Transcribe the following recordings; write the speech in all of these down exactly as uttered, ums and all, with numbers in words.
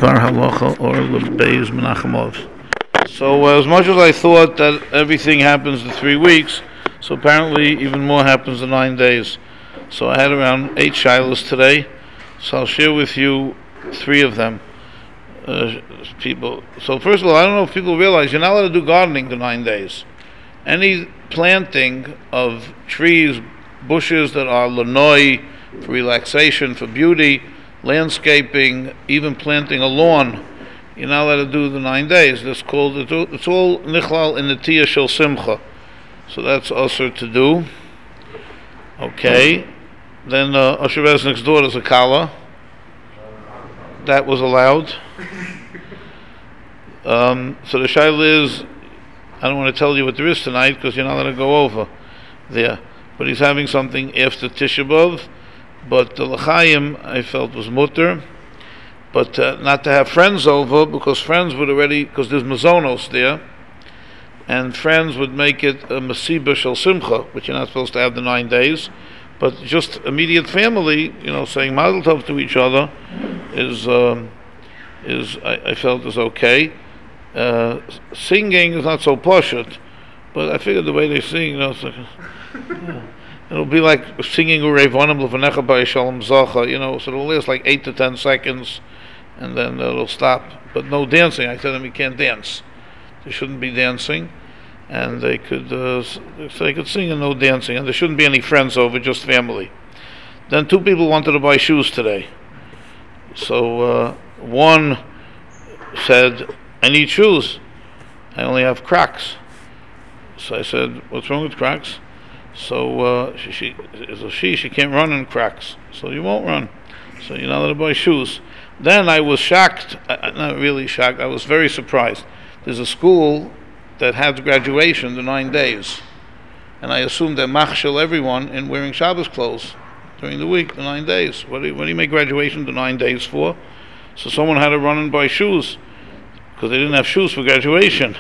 Dvar Halacha or Lebeis Menachemov. So uh, as much as I thought that everything happens in three weeks, so apparently even more happens in nine days. So I had around eight shilas today, so I'll share with you three of them. Uh, people. So first of all, I don't know if people realize you're not allowed to do gardening for nine days. Any planting of trees, bushes that are lanoi, for relaxation, for beauty, landscaping, even planting a lawn, you're not allowed to do the nine days. That's called, it's all, it's all nichlal in the tiyah shel simcha. So that's also to do. Okay. Then uh, Asher Resnick's daughter's a kala. That was allowed. Um, so the shaila is, I don't want to tell you what there is tonight because you're not allowed to go over there. But he's having something after Tisha B'Av. But the l'chaim I felt was mutter. But uh, not to have friends over because friends would already, because there's mazonos there. And friends would make it a masiba shel simcha, which you're not supposed to have the nine days. But just immediate family, you know, saying mazel tov to each other is, um, is I, I felt is okay. Uh, singing is not so poshut, but I figured the way they sing, you know, it's like, yeah, it'll be like singing Urevonim Levanecha by Shalom Zacha, you know, so it'll last like eight to ten seconds, and then it'll stop. But no dancing. I tell them you can't dance. They shouldn't be dancing. And they could uh, so they could sing and no dancing, and there shouldn't be any friends over, just family. Then two people wanted to buy shoes today. So uh, one said, I need shoes. I only have Crocs. So I said, what's wrong with Crocs? So uh, she, she is a she, she can't run in Crocs. So you won't run. So you're not allowed to buy shoes. Then I was shocked, uh, not really shocked, I was very surprised. There's a school that had graduation the nine days, and I assumed that machshel everyone in wearing Shabbos clothes during the week, the nine days. What do you, what do you make graduation the nine days for? So someone had to run and buy shoes because they didn't have shoes for graduation.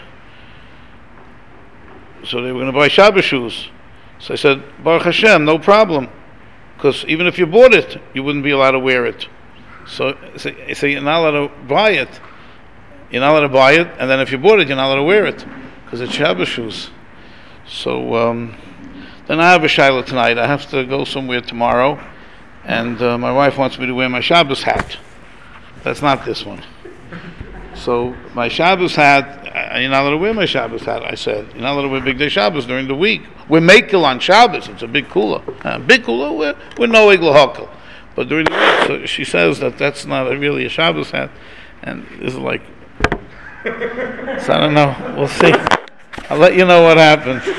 So they were going to buy Shabbos shoes. So I said, Baruch Hashem, no problem, because even if you bought it, you wouldn't be allowed to wear it. So, so, so you're not allowed to buy it. You're not allowed to buy it, and then if you bought it, you're not allowed to wear it because it's Shabbos shoes. So um, then I have a shaila tonight. I have to go somewhere tomorrow, and uh, my wife wants me to wear my Shabbos hat. That's not this one. So my Shabbos hat, uh, you're not allowed to wear my Shabbos hat. I said you're not allowed to wear Big Day Shabbos during the week. We're makel on Shabbos. It's a big kula. Uh, big kula. We're, we're no igla hakel. But during the week, so she says that that's not a, really a Shabbos hat, and this is like. So I don't know. We'll see. I'll let you know what happens.